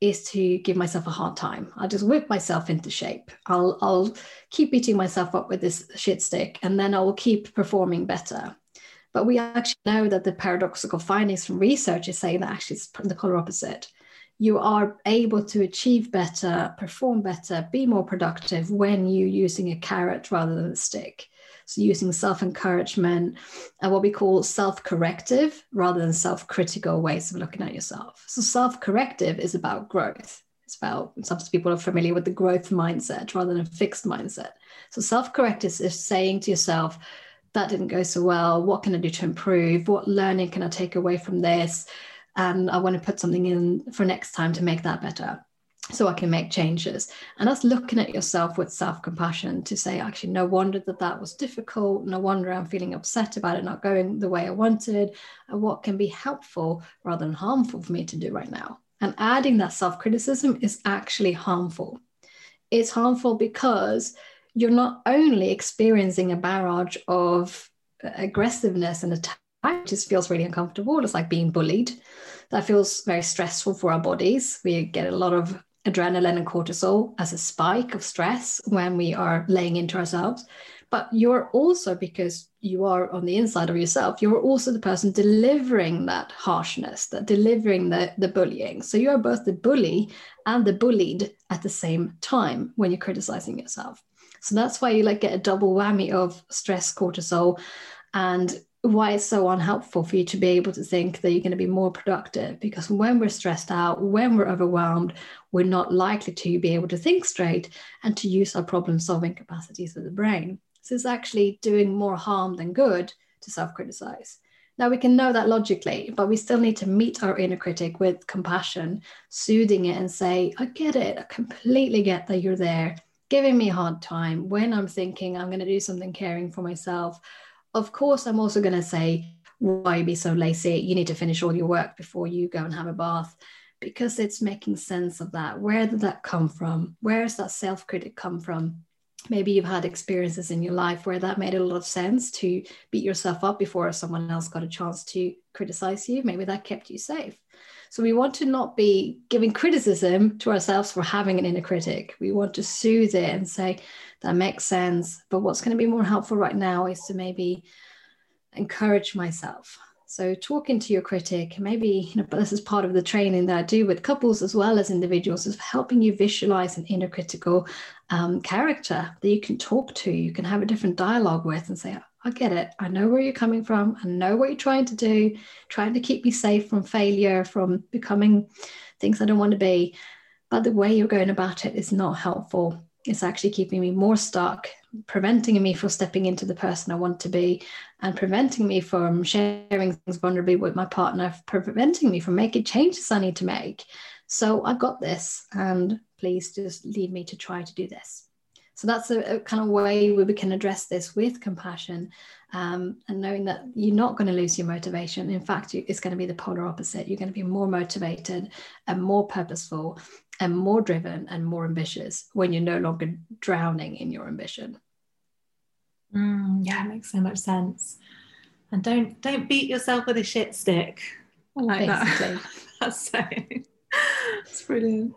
is to give myself a hard time. I'll just whip myself into shape. I'll, I'll keep beating myself up with this shit stick, and then I will keep performing better. But we actually know that the paradoxical findings from research is saying that actually it's the polar opposite. You are able to achieve better, perform better, be more productive when you're using a carrot rather than a stick. So using self-encouragement and what we call self-corrective rather than self-critical ways of looking at yourself. So self-corrective is about growth. It's about, sometimes people are familiar with the growth mindset rather than a fixed mindset. So self-corrective is saying to yourself, that didn't go so well. What can I do to improve? What learning can I take away from this? And I want to put something in for next time to make that better, so I can make changes. And that's looking at yourself with self-compassion to say, actually, no wonder that that was difficult. No wonder I'm feeling upset about it not going the way I wanted. And what can be helpful rather than harmful for me to do right now? And adding that self-criticism is actually harmful. It's harmful because you're not only experiencing a barrage of aggressiveness and attack, it just feels really uncomfortable. It's like being bullied. That feels very stressful for our bodies. We get a lot of adrenaline and cortisol as a spike of stress when we are laying into ourselves. But you're also, because you are on the inside of yourself, you're also the person delivering that harshness, that delivering the, the bullying. So you are both the bully and the bullied at the same time when you're criticizing yourself. So that's why you like get a double whammy of stress, cortisol, and why it's so unhelpful for you to be able to think that you're going to be more productive. Because when we're stressed out, when we're overwhelmed, we're not likely to be able to think straight and to use our problem-solving capacities of the brain. So it's actually doing more harm than good to self-criticize. Now, we can know that logically, but we still need to meet our inner critic with compassion, soothing it and say, I get it, I completely get that you're there, giving me a hard time when I'm thinking I'm going to do something caring for myself. Of course, I'm also going to say, why be so lazy? You need to finish all your work before you go and have a bath, because it's making sense of that. Where did that come from? Where does that self-critic come from? Maybe you've had experiences in your life where that made a lot of sense to beat yourself up before someone else got a chance to criticize you. Maybe that kept you safe. So we want to not be giving criticism to ourselves for having an inner critic. We want to soothe it and say, that makes sense. But what's going to be more helpful right now is to maybe encourage myself. So talking to your critic, maybe, you know, but this is part of the training that I do with couples as well as individuals, is helping you visualize an inner critical um, character that you can talk to, you can have a different dialogue with and say, I get it. I know where you're coming from. I know what you're trying to do, trying to keep me safe from failure, from becoming things I don't want to be. But the way you're going about it is not helpful. It's actually keeping me more stuck, preventing me from stepping into the person I want to be, and preventing me from sharing things vulnerably with my partner, preventing me from making changes I need to make. So I've got this, and please just leave me to try to do this. So that's a, a kind of way where we can address this with compassion, um, and knowing that you're not going to lose your motivation. In fact, it's going to be the polar opposite. You're going to be more motivated and more purposeful and more driven and more ambitious when you're no longer drowning in your ambition. Mm, yeah, it makes so much sense. And don't don't beat yourself with a shit stick. I like Basically. that. That's so. That's brilliant.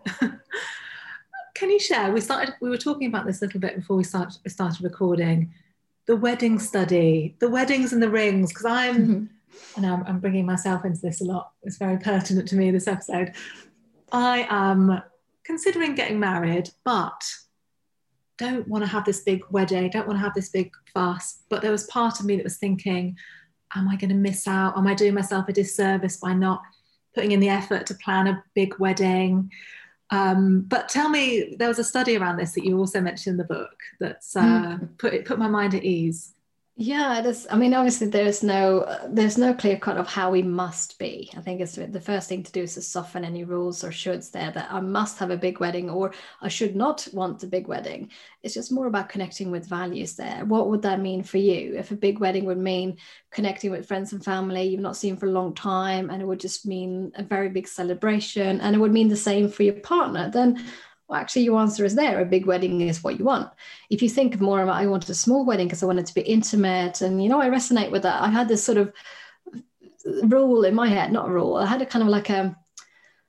Can you share? We started. We were talking about this a little bit before we start, we started recording. The wedding study, the weddings and the rings, because I'm, mm-hmm. and I'm, I'm bringing myself into this a lot. It's very pertinent to me, this episode. I am considering getting married, but don't want to have this big wedding, don't want to have this big fuss. But there was part of me that was thinking, am I going to miss out? Am I doing myself a disservice by not putting in the effort to plan a big wedding? Um, but tell me, there was a study around this that you also mentioned in the book that's uh, mm. put it put my mind at ease. Yeah, it is. I mean, obviously, there's no there's no clear cut of how we must be. I think it's the first thing to do is to soften any rules or shoulds there that I must have a big wedding or I should not want a big wedding. It's just more about connecting with values there. What would that mean for you? If a big wedding would mean connecting with friends and family you've not seen for a long time, and it would just mean a very big celebration, and it would mean the same for your partner, then well, actually, your answer is there. A big wedding is what you want. If you think more about, I wanted a small wedding because I wanted to be intimate. And, you know, I resonate with that. I had this sort of rule in my head, not a rule. I had a kind of like a,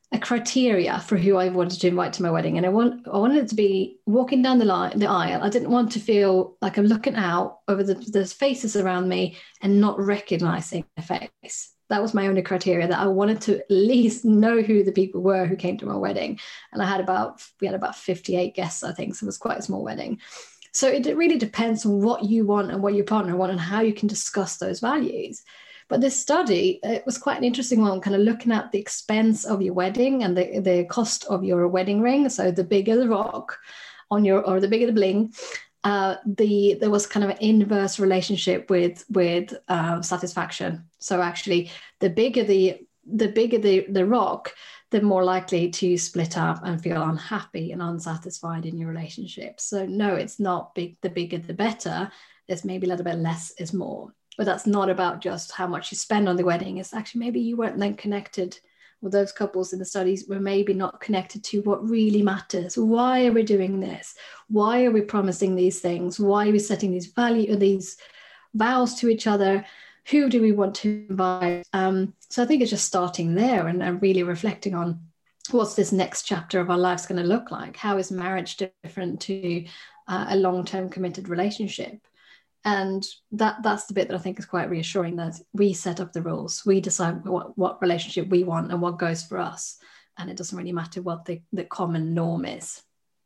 a criteria for who I wanted to invite to my wedding. And I want I wanted it to be walking down the line, the aisle. I didn't want to feel like I'm looking out over the, the faces around me and not recognizing a face. That was my only criteria, that I wanted to at least know who the people were who came to my wedding. And I had about, we had about fifty-eight guests, I think. So it was quite a small wedding. So it really depends on what you want and what your partner want and how you can discuss those values. But this study, it was quite an interesting one, kind of looking at the expense of your wedding and the, the cost of your wedding ring. So the bigger the rock on your, or the bigger the bling, uh, the there was kind of an inverse relationship with with uh, satisfaction. So actually, the bigger the the bigger the, the rock, the more likely to split up and feel unhappy and unsatisfied in your relationship. So no, it's not big. The bigger the better. There's maybe a little bit less is more. But that's not about just how much you spend on the wedding. It's actually maybe you weren't then connected, or those couples in the studies were maybe not connected to what really matters. Why are we doing this? Why are we promising these things? Why are we setting these value, these vows to each other? Who do we want to invite? Um, so I think it's just starting there and, and really reflecting on what's this next chapter of our lives going to look like? How is marriage different to uh, a long-term committed relationship? And that that's the bit that I think is quite reassuring, that we set up the rules. We decide what, what relationship we want and what goes for us. And it doesn't really matter what the, the common norm is.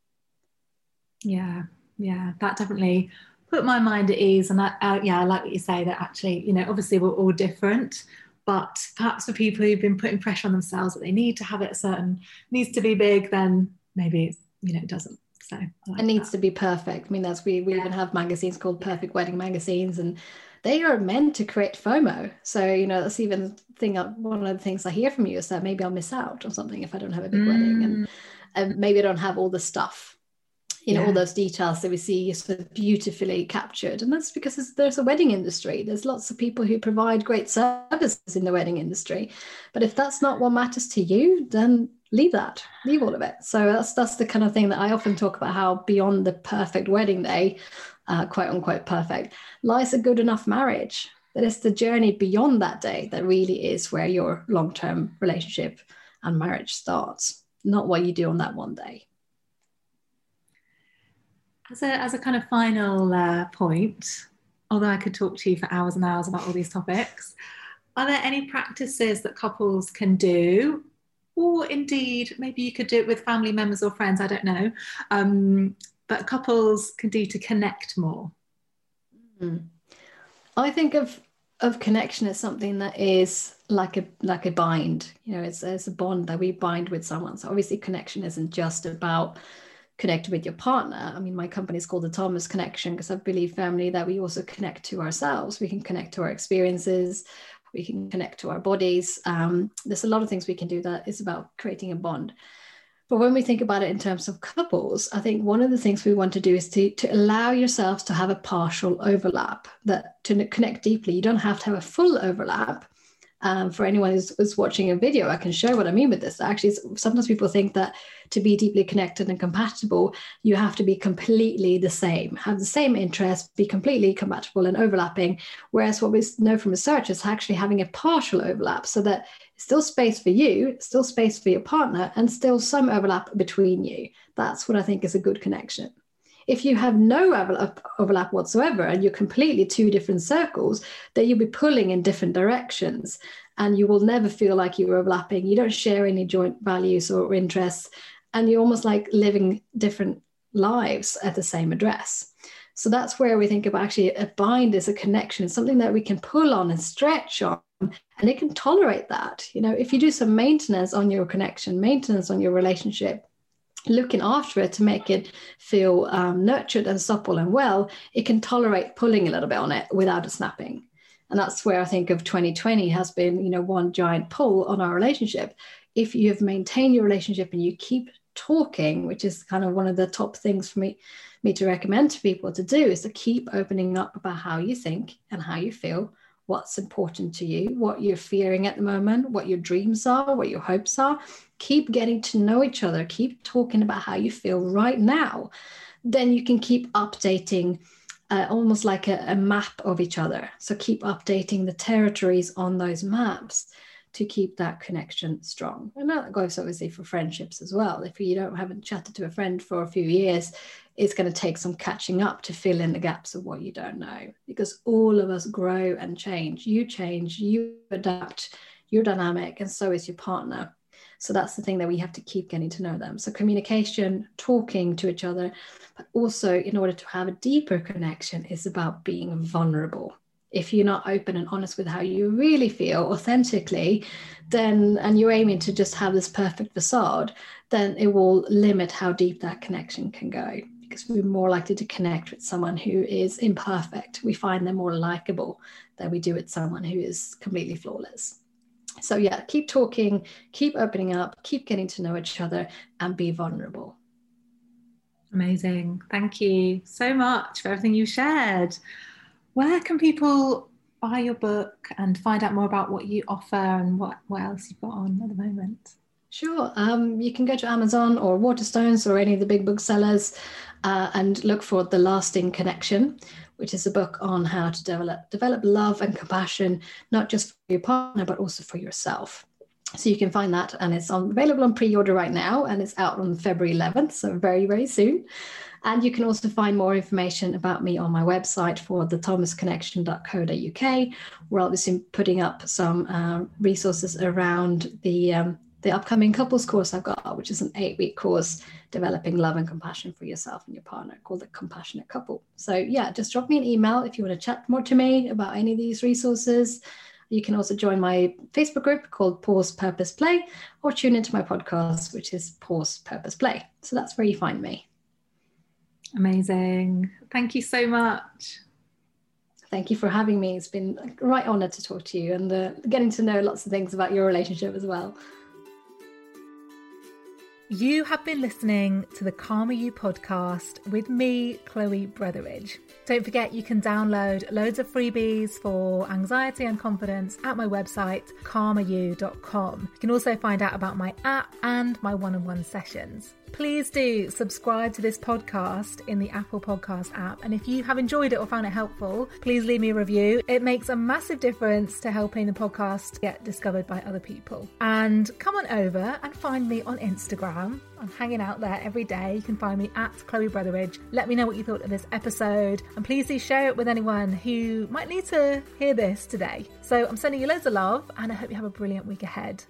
Yeah, yeah, that definitely put my mind at ease. And I, I, yeah, I like what you say, that actually, you know, obviously we're all different, but perhaps for people who've been putting pressure on themselves that they need to have it a certain, needs to be big, then maybe, it's, you know, it doesn't. So like it needs that. to be perfect. I mean, that's we we Yeah. even have magazines called Perfect Wedding magazines, and they are meant to create FOMO. So you know, that's even thing. One of the things I hear from you is that maybe I'll miss out on something if I don't have a big mm. wedding, and and maybe I don't have all the stuff, you know, yeah. all those details that we see so beautifully captured. And that's because it's, there's a wedding industry. There's lots of people who provide great services in the wedding industry, but if that's not what matters to you, then leave that, leave all of it. So that's that's the kind of thing that I often talk about, how beyond the perfect wedding day, uh, quote unquote perfect, lies a good enough marriage. That is the journey beyond that day that really is where your long-term relationship and marriage starts, not what you do on that one day. As a, as a kind of final uh, point, although I could talk to you for hours and hours about all these topics, are there any practices that couples can do, or indeed maybe you could do it with family members or friends, I don't know, um, but couples can do to connect more? Mm. I think of of connection as something that is like a like a bind. You know, it's, it's a bond that we bind with someone. So obviously connection isn't just about connecting with your partner. I mean, my company is called the Thomas Connection because I believe firmly that we also connect to ourselves. We can connect to our experiences. We can connect to our bodies. Um, there's a lot of things we can do that is about creating a bond. But when we think about it in terms of couples, I think one of the things we want to do is to, to allow yourselves to have a partial overlap, that to connect deeply. You don't have to have a full overlap. Um, for anyone who's, who's watching a video, I can show what I mean with this. Actually, sometimes people think that to be deeply connected and compatible, you have to be completely the same, have the same interests, be completely compatible and overlapping. Whereas what we know from research is actually having a partial overlap, so that it's still space for you, still space for your partner, and still some overlap between you. That's what I think is a good connection. If you have no overlap whatsoever and you're completely two different circles, then you'll be pulling in different directions and you will never feel like you're overlapping. You don't share any joint values or interests, and you're almost like living different lives at the same address. So that's where we think about actually a bind is a connection, something that we can pull on and stretch on, and it can tolerate that. You know, if you do some maintenance on your connection, maintenance on your relationship, looking after it to make it feel um, nurtured and supple and well, it can tolerate pulling a little bit on it without it snapping. And that's where I think of twenty twenty has been, you know, one giant pull on our relationship. If you have maintained your relationship and you keep talking, which is kind of one of the top things for me, me to recommend to people to do, is to keep opening up about how you think and how you feel, what's important to you, what you're fearing at the moment, what your dreams are, what your hopes are. Keep getting to know each other. Keep talking about how you feel right now. Then you can keep updating uh, almost like a, a map of each other. So keep updating the territories on those maps to keep that connection strong. And that goes obviously for friendships as well. If you don't haven't chatted to a friend for a few years, it's going to take some catching up to fill in the gaps of what you don't know, because all of us grow and change. You change, you adapt, you're dynamic, and so is your partner. So that's the thing, that we have to keep getting to know them. So communication, talking to each other, but also in order to have a deeper connection is about being vulnerable. If you're not open and honest with how you really feel authentically, then, and you're aiming to just have this perfect facade, then it will limit how deep that connection can go, because we're more likely to connect with someone who is imperfect. We find them more likable than we do with someone who is completely flawless. So yeah, keep talking, keep opening up, keep getting to know each other, and be vulnerable. Amazing. Thank you so much for everything you shared. Where can people buy your book and find out more about what you offer and what, what else you've got on at the moment? Sure. Um, you can go to Amazon or Waterstones or any of the big booksellers uh, and look for The Lasting Connection, which is a book on how to develop develop love and compassion, not just for your partner, but also for yourself. So you can find that, and it's on, available on pre-order right now, and it's out on February eleventh, so very, very soon. And you can also find more information about me on my website for the thomas connection dot co dot uk, where I'll be putting up some uh, resources around the um, the upcoming couples course I've got, which is an eight-week course developing love and compassion for yourself and your partner, called The Compassionate Couple. So yeah, just drop me an email if you want to chat more to me about any of these resources. You can also join my Facebook group called Pause Purpose Play, or tune into my podcast, which is Pause Purpose Play. So that's where you find me. Amazing. Thank you so much. Thank you for having me. It's been a right honor to talk to you, and uh, getting to know lots of things about your relationship as well. You have been listening to the Calmer You podcast with me, Chloe Brotheridge. Don't forget, you can download loads of freebies for anxiety and confidence at my website, calmer you dot com. You can also find out about my app and my one-on-one sessions. Please do subscribe to this podcast in the Apple Podcast app. And if you have enjoyed it or found it helpful, please leave me a review. It makes a massive difference to helping the podcast get discovered by other people. And come on over and find me on Instagram. I'm hanging out there every day. You can find me at Chloe Brotheridge. Let me know what you thought of this episode. And please do share it with anyone who might need to hear this today. So I'm sending you loads of love, and I hope you have a brilliant week ahead.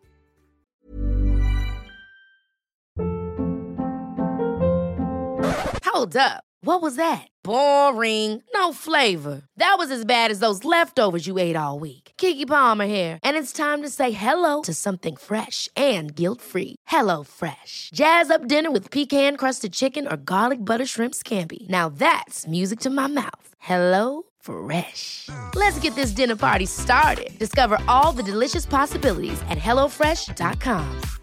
Hold up. What was that? Boring. No flavor. That was as bad as those leftovers you ate all week. Keke Palmer here, and it's time to say hello to something fresh and guilt-free. Hello Fresh. Jazz up dinner with pecan-crusted chicken or garlic butter shrimp scampi. Now that's music to my mouth. Hello Fresh. Let's get this dinner party started. Discover all the delicious possibilities at hello fresh dot com.